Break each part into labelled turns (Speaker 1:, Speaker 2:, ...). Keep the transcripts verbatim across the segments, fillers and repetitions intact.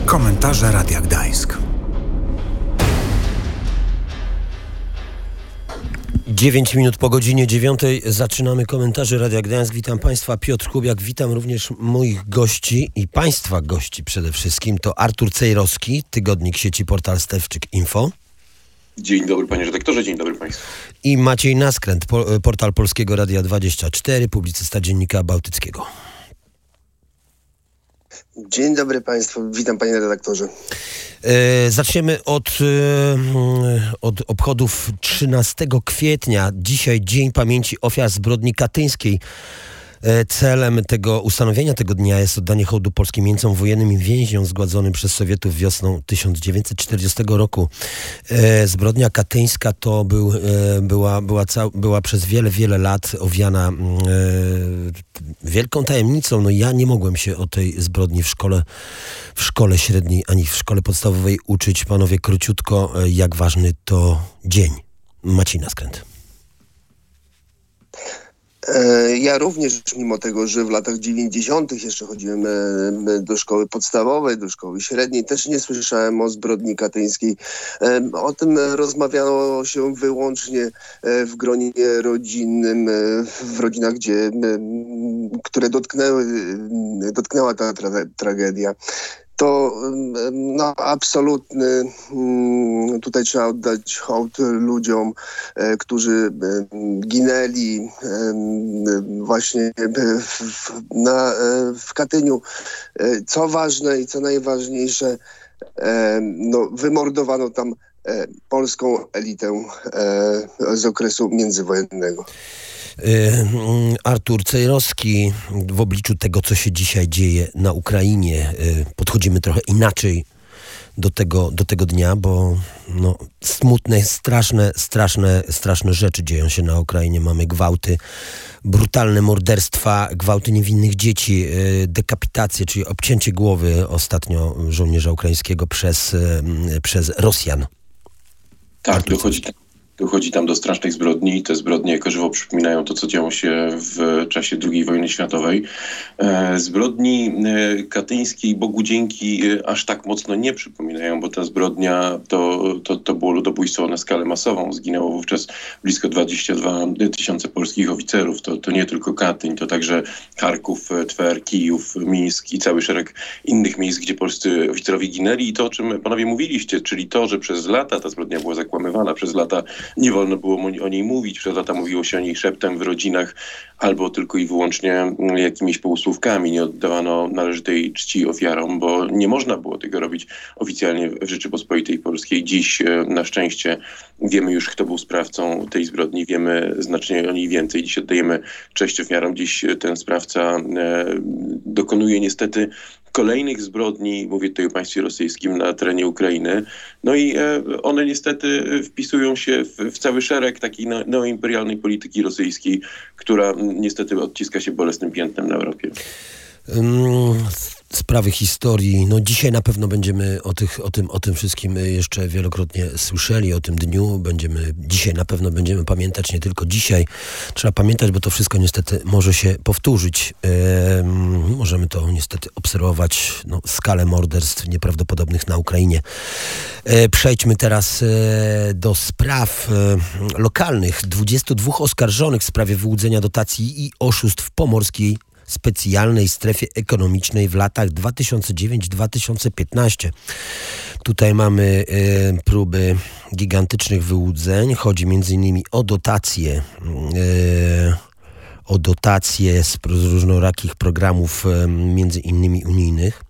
Speaker 1: Komentarze Radia Gdańsk.
Speaker 2: dziewięć minut po godzinie dziewiątej zaczynamy komentarze Radia Gdańsk. Witam Państwa, Piotr Kubiak, witam również moich gości i Państwa gości przede wszystkim. To Artur Cejrowski, tygodnik sieci portal Stefczyk Info.
Speaker 3: Dzień dobry panie redaktorze, dzień dobry państwu.
Speaker 2: I Maciej Naskręt, po, portal Polskiego Radia dwadzieścia cztery, publicysta Dziennika Bałtyckiego.
Speaker 4: Dzień dobry państwu, witam panie redaktorze.
Speaker 2: E, zaczniemy od, e, od obchodów trzynastego kwietnia. Dzisiaj Dzień Pamięci Ofiar Zbrodni Katyńskiej. E, celem tego ustanowienia tego dnia jest oddanie hołdu polskim jeńcom wojennym i więźniom zgładzonym przez Sowietów wiosną tysiąc dziewięćset czterdziestego roku. E, zbrodnia katyńska to był, e, była, była, cał, była przez wiele, wiele lat owiana e, wielką tajemnicą. No ja nie mogłem się o tej zbrodni w szkole, w szkole średniej ani w szkole podstawowej uczyć. Panowie, króciutko, jak ważny to dzień. Maciej Naskręt.
Speaker 4: Ja również, mimo tego, że w latach dziewięćdziesiątych jeszcze chodziłem do szkoły podstawowej, do szkoły średniej, też nie słyszałem o zbrodni katyńskiej. O tym rozmawiało się wyłącznie w gronie rodzinnym, w rodzinach, gdzie, które dotknęły, dotknęła ta tra- tragedia. To no, absolutny, tutaj trzeba oddać hołd ludziom, którzy ginęli właśnie w, na, w Katyniu. Co ważne i co najważniejsze, no, wymordowano tam polską elitę z okresu międzywojennego.
Speaker 2: Artur Cejrowski, w obliczu tego, co się dzisiaj dzieje na Ukrainie, podchodzimy trochę inaczej do tego, do tego dnia, bo no, smutne, straszne, straszne, straszne rzeczy dzieją się na Ukrainie. Mamy gwałty, brutalne morderstwa, gwałty niewinnych dzieci, dekapitacje, czyli obcięcie głowy ostatnio żołnierza ukraińskiego przez, przez Rosjan.
Speaker 3: Tak, dochodzi tam. Dochodzi tam do strasznych zbrodni i te zbrodnie jako żywo przypominają to, co działo się w czasie drugiej wojny światowej. E, zbrodni e, katyńskiej, Bogu dzięki, e, aż tak mocno nie przypominają, bo ta zbrodnia to, to, to było ludobójstwo na skalę masową. Zginęło wówczas blisko dwadzieścia dwa tysiące polskich oficerów. To, to nie tylko Katyń, to także Charków, Twer, Kijów, Mińsk i cały szereg innych miejsc, gdzie polscy oficerowie ginęli. I to, o czym panowie mówiliście, czyli to, że przez lata ta zbrodnia była zakłamywana, przez lata nie wolno było o niej mówić, przez lata mówiło się o niej szeptem w rodzinach albo tylko i wyłącznie jakimiś półsłówkami. Nie oddawano należytej czci ofiarom, bo nie można było tego robić oficjalnie w Rzeczypospolitej Polskiej. Dziś na szczęście wiemy już, kto był sprawcą tej zbrodni, wiemy znacznie o niej więcej. Dziś oddajemy cześć ofiarom. Dziś ten sprawca e, dokonuje niestety kolejnych zbrodni, mówię tutaj o państwie rosyjskim, na terenie Ukrainy. No i e, one niestety wpisują się w, w cały szereg takiej no, neoimperialnej polityki rosyjskiej, która niestety odciska się bolesnym piętnem na Europie.
Speaker 2: Um, sprawy historii. No dzisiaj na pewno będziemy o, tych, o, tym, o tym wszystkim jeszcze wielokrotnie słyszeli, o tym dniu. Będziemy, dzisiaj na pewno będziemy pamiętać, nie tylko dzisiaj. Trzeba pamiętać, bo to wszystko niestety może się powtórzyć. E, możemy to niestety obserwować, no, skalę morderstw nieprawdopodobnych na Ukrainie. E, przejdźmy teraz e, do spraw e, lokalnych. dwudziestu dwóch oskarżonych w sprawie wyłudzenia dotacji i oszustw w pomorskiej specjalnej strefie ekonomicznej w latach dwa tysiące dziewiąty do dwa tysiące piętnastego. Tutaj mamy y, próby gigantycznych wyłudzeń. Chodzi między innymi o dotacje, y, o dotacje z różnorakich programów, y, między innymi unijnych.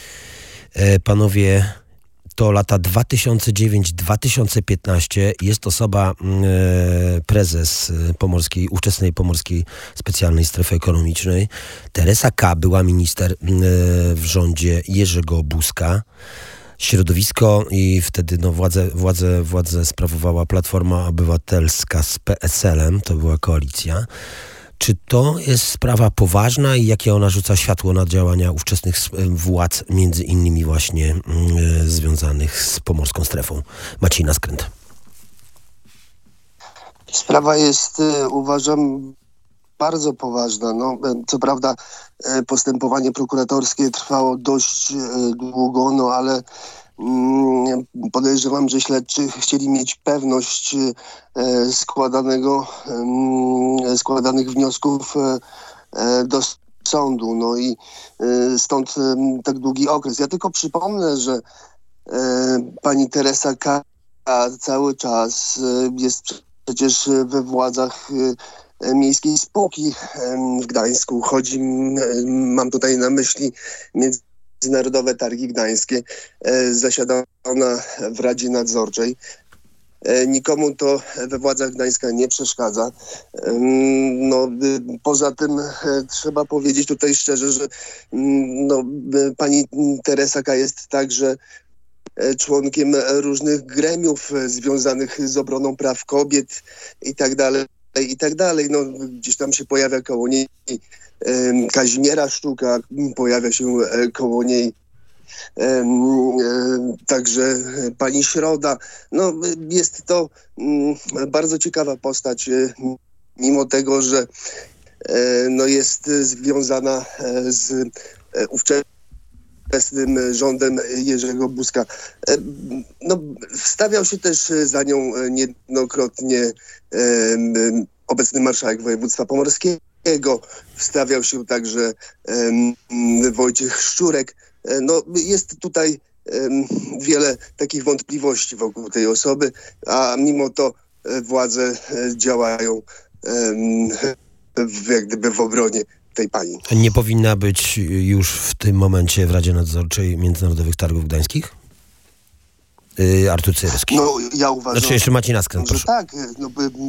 Speaker 2: Y, panowie, to lata dwa tysiące dziewiąty do dwa tysiące piętnastego. Jest osoba, e, prezes pomorskiej, ówczesnej pomorskiej specjalnej strefy ekonomicznej. Teresa K. była minister e, w rządzie Jerzego Buzka. Środowisko i wtedy no, władzę, władzę, władzę sprawowała Platforma Obywatelska z P S L-em. To była koalicja. Czy to jest sprawa poważna i jakie ona rzuca światło na działania ówczesnych władz, między innymi właśnie y, związanych z pomorską strefą? Maciej Naskręt.
Speaker 4: Sprawa jest, uważam, bardzo poważna. No, co prawda postępowanie prokuratorskie trwało dość długo, no ale podejrzewam, że śledczy chcieli mieć pewność składanego, składanych wniosków do sądu. No i stąd tak długi okres. Ja tylko przypomnę, że pani Teresa K. cały czas jest przecież we władzach miejskiej spółki w Gdańsku. Chodzi, mam tutaj na myśli Międzynarodowe Targi Gdańskie. Zasiada ona w Radzie Nadzorczej. Nikomu to we władzach Gdańska nie przeszkadza. No, poza tym trzeba powiedzieć tutaj szczerze, że no, pani Teresa K. jest także członkiem różnych gremiów związanych z obroną praw kobiet i tak dalej, i tak dalej. No, gdzieś tam się pojawia koło niej Kazimiera Sztuka, pojawia się koło niej także pani Środa. No, jest to bardzo ciekawa postać, mimo tego, że no, jest związana z ówczesnym rządem Jerzego Buzka. No, wstawiał się też za nią niejednokrotnie obecny marszałek województwa pomorskiego. Wstawiał się także Wojciech Szczurek. No, jest tutaj wiele takich wątpliwości wokół tej osoby, a mimo to władze działają w, jak gdyby w obronie tej pani.
Speaker 2: Nie powinna być już w tym momencie w Radzie Nadzorczej Międzynarodowych Targów Gdańskich? Yy, Artur Ceryski.
Speaker 4: No, ja uważam...
Speaker 2: Znaczy jeszcze Maciej Naskręt, proszę.
Speaker 4: Tak, no,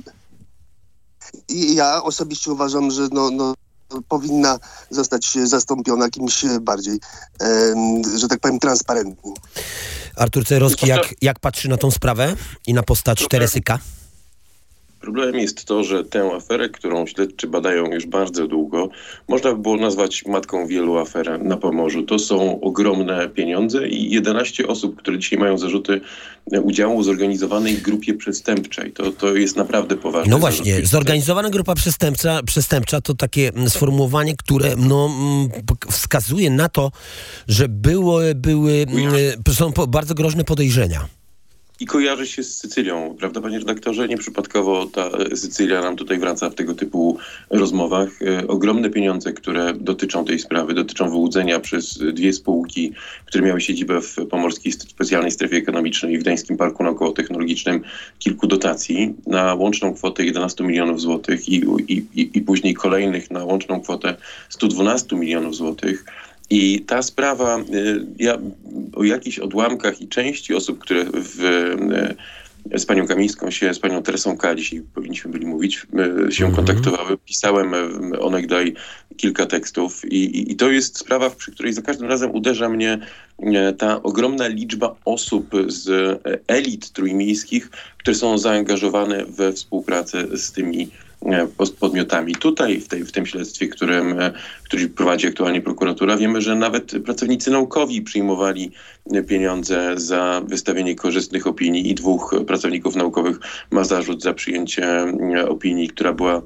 Speaker 4: ja osobiście uważam, że no, no, powinna zostać zastąpiona kimś bardziej, um, że tak powiem, transparentnym.
Speaker 2: Artur Ceryski, jak, jak patrzy na tą sprawę i na postać Teresy K.?
Speaker 3: Problemem jest to, że tę aferę, którą śledczy badają już bardzo długo, można by było nazwać matką wielu afer na Pomorzu. To są ogromne pieniądze i jedenaście osób, które dzisiaj mają zarzuty udziału w zorganizowanej grupie przestępczej. To, to jest naprawdę poważne.
Speaker 2: No właśnie, zorganizowana grupa przestępcza, przestępcza to takie sformułowanie, które no, wskazuje na to, że było, były, są bardzo groźne podejrzenia.
Speaker 3: I kojarzy się z Sycylią, prawda, panie redaktorze? Nieprzypadkowo ta Sycylia nam tutaj wraca w tego typu rozmowach. E, ogromne pieniądze, które dotyczą tej sprawy, dotyczą wyłudzenia przez dwie spółki, które miały siedzibę w Pomorskiej Specjalnej Strefie Ekonomicznej i w Gdańskim Parku Naukowo-Technologicznym, kilku dotacji na łączną kwotę jedenaście milionów złotych i, i, i, i później kolejnych na łączną kwotę sto dwanaście milionów złotych. I ta sprawa, ja o jakichś odłamkach i części osób, które w, z panią Kamińską się, z panią Teresą K. dzisiaj powinniśmy byli mówić, się mm-hmm. kontaktowały. Pisałem onegdaj kilka tekstów i, i, i to jest sprawa, przy której za każdym razem uderza mnie ta ogromna liczba osób z elit trójmiejskich, które są zaangażowane we współpracę z tymi podmiotami. Tutaj w, tej, w tym śledztwie, którym, który prowadzi aktualnie prokuratura, wiemy, że nawet pracownicy naukowi przyjmowali pieniądze za wystawienie korzystnych opinii i dwóch pracowników naukowych ma zarzut za przyjęcie opinii, która była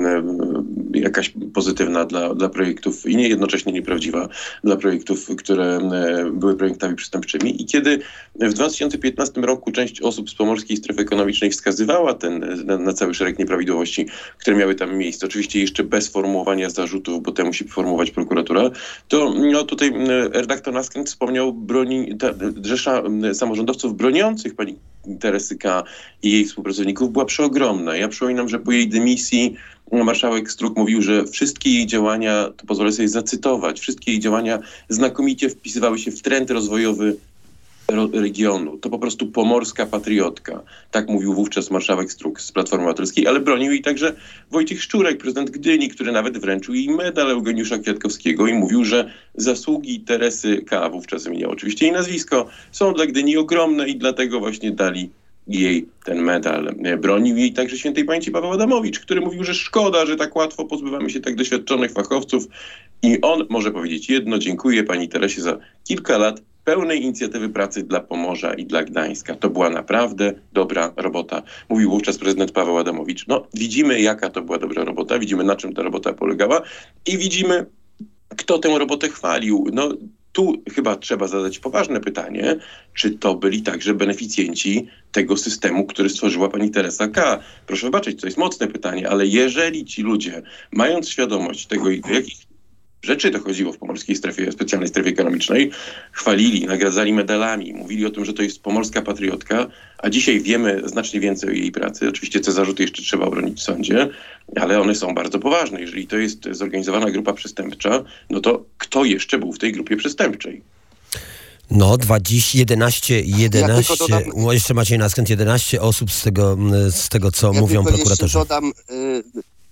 Speaker 3: jakaś pozytywna dla, dla projektów i nie jednocześnie nieprawdziwa dla projektów, które były projektami przestępczymi. I kiedy w dwa tysiące piętnastym roku część osób z Pomorskiej Strefy Ekonomicznej wskazywała ten, na, na cały szereg nieprawidłowości, które miały tam miejsce, oczywiście jeszcze bez formułowania zarzutów, bo te musi formułować prokuratura, to no, tutaj redaktor Naskręt wspomniał broni, ta, rzesza samorządowców broniących pani Teresy K. i jej współpracowników była przeogromna. Ja przypominam, że po jej dymisji marszałek Struk mówił, że wszystkie jej działania, to pozwolę sobie zacytować, wszystkie jej działania znakomicie wpisywały się w trend rozwojowy regionu. To po prostu pomorska patriotka. Tak mówił wówczas marszałek Struk z Platformy Obywatelskiej, ale bronił jej także Wojciech Szczurek, prezydent Gdyni, który nawet wręczył jej medal Eugeniusza Kwiatkowskiego i mówił, że zasługi Teresy K., wówczas wymieniał oczywiście jej nazwisko, są dla Gdyni ogromne i dlatego właśnie dali jej ten medal. Bronił jej także świętej pamięci Paweł Adamowicz, który mówił, że szkoda, że tak łatwo pozbywamy się tak doświadczonych fachowców i on może powiedzieć jedno: dziękuję pani Teresie za kilka lat pełnej inicjatywy pracy dla Pomorza i dla Gdańska. To była naprawdę dobra robota. Mówił wówczas prezydent Paweł Adamowicz. No, widzimy, jaka to była dobra robota, widzimy, na czym ta robota polegała i widzimy, kto tę robotę chwalił. No, tu chyba trzeba zadać poważne pytanie, czy to byli także beneficjenci tego systemu, który stworzyła pani Teresa K. Proszę wybaczyć, to jest mocne pytanie, ale jeżeli ci ludzie, mając świadomość tego, do jakich rzeczy dochodziło w pomorskiej strefie, specjalnej strefie ekonomicznej, chwalili, nagradzali medalami, mówili o tym, że to jest pomorska patriotka, a dzisiaj wiemy znacznie więcej o jej pracy. Oczywiście te zarzuty jeszcze trzeba obronić w sądzie, ale one są bardzo poważne. Jeżeli to jest zorganizowana grupa przestępcza, no to kto jeszcze był w tej grupie przestępczej?
Speaker 2: No, dwadzieścia, jedenaście, jedenaście,
Speaker 4: ja dodam,
Speaker 2: no, jeszcze Maciej Naskręt, jedenaście osób z tego, z tego co
Speaker 4: ja
Speaker 2: mówią prokuratorzy.
Speaker 4: Jeszcze dodam, y-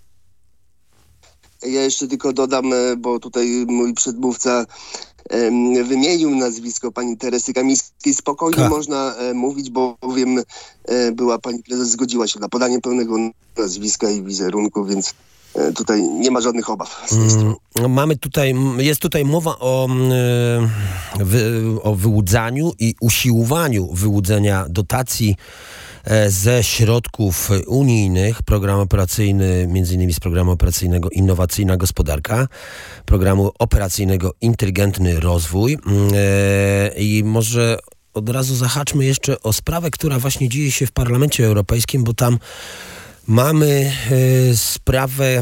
Speaker 4: Ja jeszcze tylko dodam, bo tutaj mój przedmówca um, wymienił nazwisko pani Teresy Kamińskiej. Spokojnie Ka. można e, mówić, bowiem e, była pani prezes, zgodziła się na podanie pełnego nazwiska i wizerunku, więc e, tutaj nie ma żadnych obaw z tej strony.
Speaker 2: Mm, mamy tutaj, jest tutaj mowa o, e, wy, o wyłudzaniu i usiłowaniu wyłudzenia dotacji ze środków unijnych, program operacyjny, między innymi z programu operacyjnego Innowacyjna Gospodarka, programu operacyjnego Inteligentny Rozwój. I może od razu zahaczmy jeszcze o sprawę, która właśnie dzieje się w Parlamencie Europejskim, bo tam mamy sprawę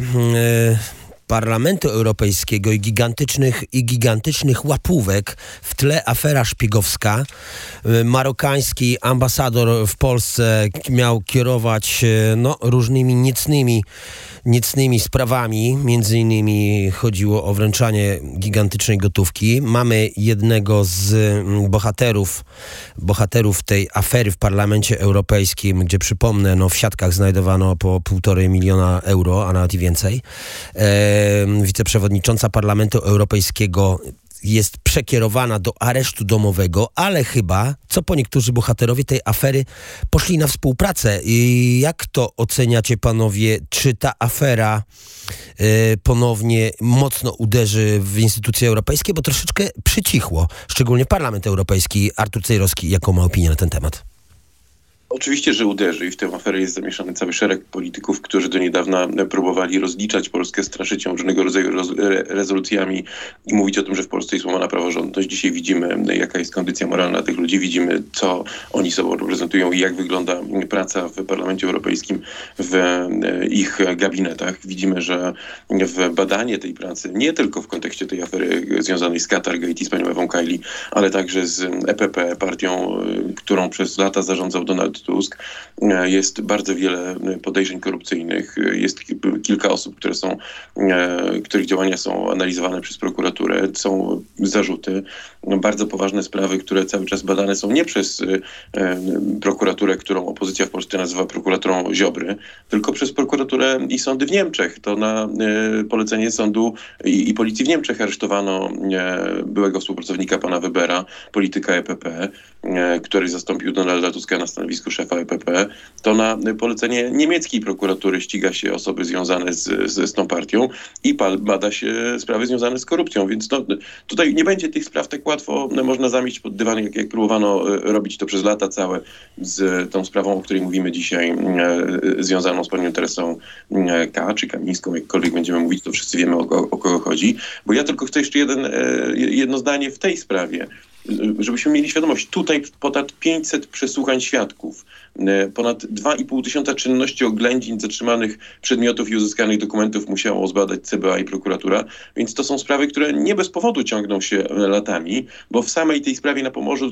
Speaker 2: Parlamentu Europejskiego i gigantycznych, i gigantycznych łapówek, w tle afera szpiegowska. Marokański ambasador w Polsce miał kierować no, różnymi niecnymi, niecnymi sprawami. Między innymi chodziło o wręczanie gigantycznej gotówki. Mamy jednego z bohaterów, bohaterów tej afery w Parlamencie Europejskim, gdzie przypomnę, no, w siatkach znajdowano po półtorej miliona euro, a nawet i więcej. E, wiceprzewodnicząca Parlamentu Europejskiego jest przekierowana do aresztu domowego, ale chyba, co po niektórzy bohaterowie tej afery, poszli na współpracę. I jak to oceniacie, panowie? Czy ta afera y, ponownie mocno uderzy w instytucje europejskie? Bo troszeczkę przycichło, szczególnie Parlament Europejski. Artur Cejrowski, jaką ma opinię na ten temat?
Speaker 3: Oczywiście, że uderzy i w tę aferę jest zamieszany cały szereg polityków, którzy do niedawna próbowali rozliczać Polskę, straszyć ją różnego rodzaju roz, re, rezolucjami i mówić o tym, że w Polsce jest łamana praworządność. Dzisiaj widzimy, jaka jest kondycja moralna tych ludzi, widzimy, co oni sobą reprezentują i jak wygląda praca w Parlamencie Europejskim, w ich gabinetach. Widzimy, że w badanie tej pracy, nie tylko w kontekście tej afery związanej z Qatargate i z panią Ewą Kaili, ale także z E P P, partią, którą przez lata zarządzał Donald Tusk, jest bardzo wiele podejrzeń korupcyjnych, jest kilka osób, które są, których działania są analizowane przez prokuraturę, są zarzuty, bardzo poważne sprawy, które cały czas badane są nie przez prokuraturę, którą opozycja w Polsce nazywa prokuraturą Ziobry, tylko przez prokuraturę i sądy w Niemczech. To na polecenie sądu i, i policji w Niemczech aresztowano byłego współpracownika pana Webera, polityka E P P, który zastąpił Donalda Tuska na stanowisku szefa E P P. To na polecenie niemieckiej prokuratury ściga się osoby związane z, z, z tą partią i bada się sprawy związane z korupcją. Więc no, tutaj nie będzie tych spraw tak łatwo można zamieść pod dywan, jak, jak próbowano robić to przez lata całe z tą sprawą, o której mówimy dzisiaj, e, związaną z panią Teresą K. czy Kamińską, jakkolwiek będziemy mówić, to wszyscy wiemy, o, o kogo chodzi. Bo ja tylko chcę jeszcze jeden, e, jedno zdanie w tej sprawie, żebyśmy mieli świadomość. Tutaj ponad pięćset przesłuchań świadków, ponad dwa i pół tysiąca czynności oględzin zatrzymanych przedmiotów i uzyskanych dokumentów musiało zbadać C B A i prokuratura, więc to są sprawy, które nie bez powodu ciągną się latami, bo w samej tej sprawie na Pomorzu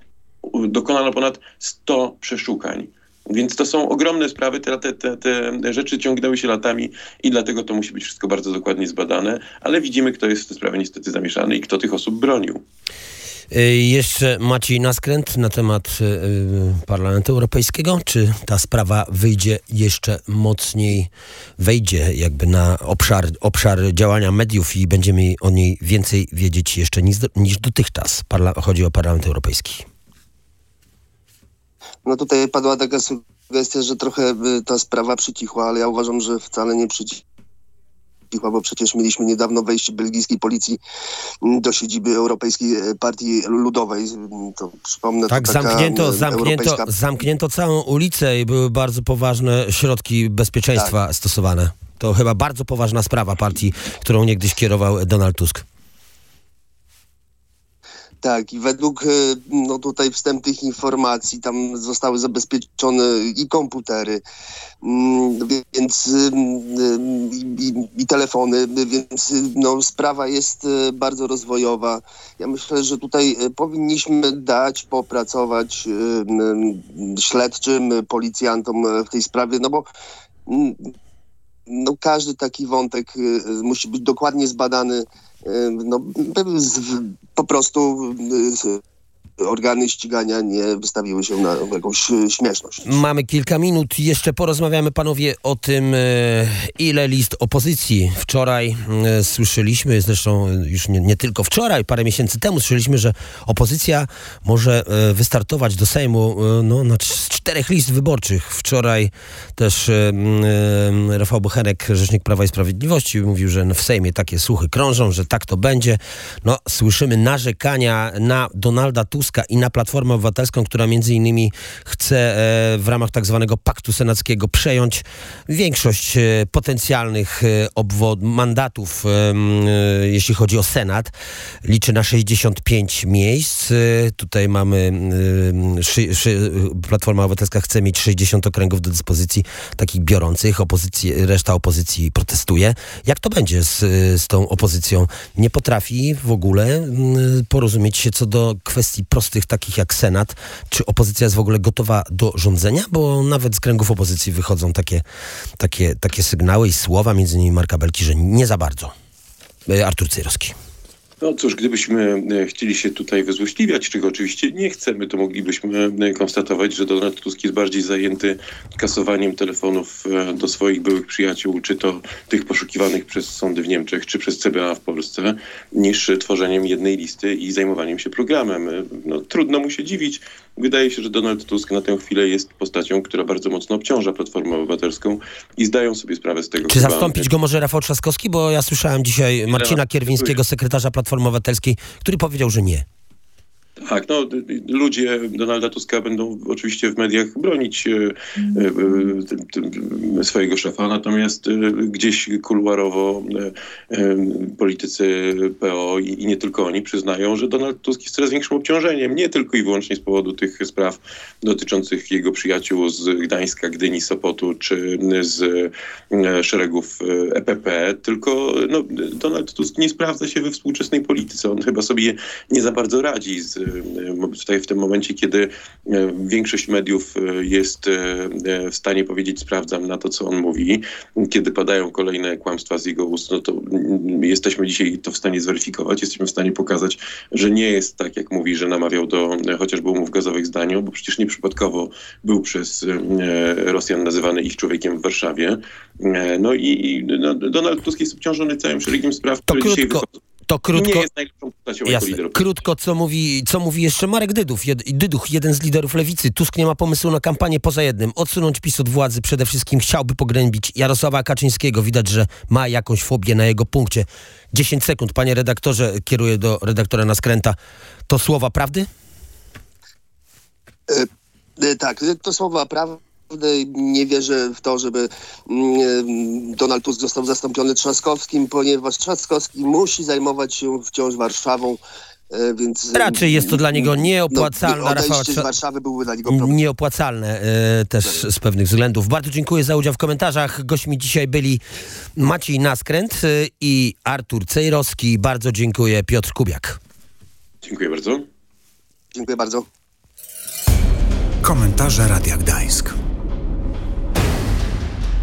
Speaker 3: dokonano ponad sto przeszukań. Więc to są ogromne sprawy, te, te, te, te rzeczy ciągnęły się latami i dlatego to musi być wszystko bardzo dokładnie zbadane, ale widzimy, kto jest w tę sprawę niestety zamieszany i kto tych osób bronił.
Speaker 2: Jeszcze Maciej Naskręt na temat y, Parlamentu Europejskiego. Czy ta sprawa wyjdzie jeszcze mocniej, wejdzie jakby na obszar, obszar działania mediów i będziemy o niej więcej wiedzieć jeszcze niż, niż dotychczas? Parla- chodzi o Parlament Europejski.
Speaker 4: No tutaj padła taka sugestia, że trochę ta sprawa przycichła, ale ja uważam, że wcale nie przycichła. bo przecież mieliśmy niedawno wejście belgijskiej policji do siedziby Europejskiej Partii Ludowej. To przypomnę,
Speaker 2: tak,
Speaker 4: to taka
Speaker 2: zamknięto, zamknięto,
Speaker 4: europejska...
Speaker 2: zamknięto całą ulicę i były bardzo poważne środki bezpieczeństwa tak. stosowane. To chyba bardzo poważna sprawa partii, którą niegdyś kierował Donald Tusk.
Speaker 4: Tak, i według no tutaj wstępnych informacji tam zostały zabezpieczone i komputery, więc i, i telefony, więc no, sprawa jest bardzo rozwojowa. Ja myślę, że tutaj powinniśmy dać popracować śledczym, policjantom w tej sprawie, no bo no, każdy taki wątek musi być dokładnie zbadany. No, po prostu organy ścigania nie wystawiły się na jakąś śmieszność.
Speaker 2: Mamy kilka minut. Jeszcze porozmawiamy, panowie, o tym, ile list opozycji. Wczoraj słyszeliśmy, zresztą już nie, nie tylko wczoraj, parę miesięcy temu słyszeliśmy, że opozycja może wystartować do Sejmu no, na czterech list wyborczych. Wczoraj też Rafał Bochenek, rzecznik Prawa i Sprawiedliwości, mówił, że w Sejmie takie słuchy krążą, że tak to będzie. No, słyszymy narzekania na Donalda Tuska i na Platformę Obywatelską, która między innymi chce e, w ramach tak zwanego paktu senackiego przejąć większość e, potencjalnych e, obwod, mandatów, e, e, jeśli chodzi o Senat. Liczy na sześćdziesiąt pięć miejsc. E, tutaj mamy e, szy, szy, Platforma Obywatelska chce mieć sześćdziesiąt okręgów do dyspozycji takich biorących. Opozycji, reszta opozycji protestuje. Jak to będzie z, z tą opozycją? Nie potrafi w ogóle m, porozumieć się co do kwestii prostych, takich jak Senat. Czy opozycja jest w ogóle gotowa do rządzenia? Bo nawet z kręgów opozycji wychodzą takie, takie, takie sygnały i słowa, między innymi Marka Belki, że nie za bardzo. Artur Cejrowski.
Speaker 3: No cóż, gdybyśmy chcieli się tutaj wyzłośliwiać, czego oczywiście nie chcemy, to moglibyśmy konstatować, że Donald Tusk jest bardziej zajęty kasowaniem telefonów do swoich byłych przyjaciół, czy to tych poszukiwanych przez sądy w Niemczech, czy przez C B A w Polsce, niż tworzeniem jednej listy i zajmowaniem się programem. No, trudno mu się dziwić. Wydaje się, że Donald Tusk na tę chwilę jest postacią, która bardzo mocno obciąża Platformę Obywatelską i zdają sobie sprawę z tego.
Speaker 2: Czy zastąpić go może Rafał Trzaskowski? Bo ja słyszałem dzisiaj Marcina Kierwińskiego, sekretarza Platformy Obywatelskiej, który powiedział, że nie.
Speaker 3: Tak, no ludzie Donalda Tuska będą oczywiście w mediach bronić e, e, swojego szefa, natomiast e, gdzieś kuluarowo e, e, politycy P O i, i nie tylko oni przyznają, że Donald Tusk jest coraz większym obciążeniem, nie tylko i wyłącznie z powodu tych spraw dotyczących jego przyjaciół z Gdańska, Gdyni, Sopotu czy z e, szeregów E P P, tylko no, Donald Tusk nie sprawdza się we współczesnej polityce. On chyba sobie nie za bardzo radzi z Tutaj w tym momencie, kiedy większość mediów jest w stanie powiedzieć sprawdzam na to, co on mówi, kiedy padają kolejne kłamstwa z jego ust, no to jesteśmy dzisiaj to w stanie zweryfikować, jesteśmy w stanie pokazać, że nie jest tak, jak mówi, że namawiał do chociażby umów gazowych z Danią, bo przecież nieprzypadkowo był przez Rosjan nazywany ich człowiekiem w Warszawie. No i no, Donald Tusk jest obciążony całym szeregiem spraw, które
Speaker 2: krótko.
Speaker 3: dzisiaj wychodzą.
Speaker 2: To krótko,
Speaker 3: nie jest najlepszą postacią jako lider.
Speaker 2: Krótko, co mówi, co mówi jeszcze Marek Dydów, jed, Dyduch, jeden z liderów Lewicy. Tusk nie ma pomysłu na kampanię poza jednym. Odsunąć PiS od władzy, przede wszystkim chciałby pognębić Jarosława Kaczyńskiego. Widać, że ma jakąś fobię na jego punkcie. dziesięć sekund, panie redaktorze, kieruję do redaktora Naskręta. To słowa prawdy?
Speaker 4: E, e, tak, to słowa prawdy. Nie wierzę w to, żeby Donald Tusk został zastąpiony Trzaskowskim, ponieważ Trzaskowski musi zajmować się wciąż Warszawą, więc...
Speaker 2: Raczej jest to dla niego nieopłacalne.
Speaker 4: No, odejście z Warszawy byłby dla niego problem.
Speaker 2: Nieopłacalne e, też z pewnych względów. Bardzo dziękuję za udział w komentarzach. Gośćmi dzisiaj byli Maciej Naskręt i Artur Cejrowski. Bardzo dziękuję. Piotr Kubiak.
Speaker 3: Dziękuję bardzo.
Speaker 4: Dziękuję bardzo.
Speaker 1: Komentarze Radia Gdańsk.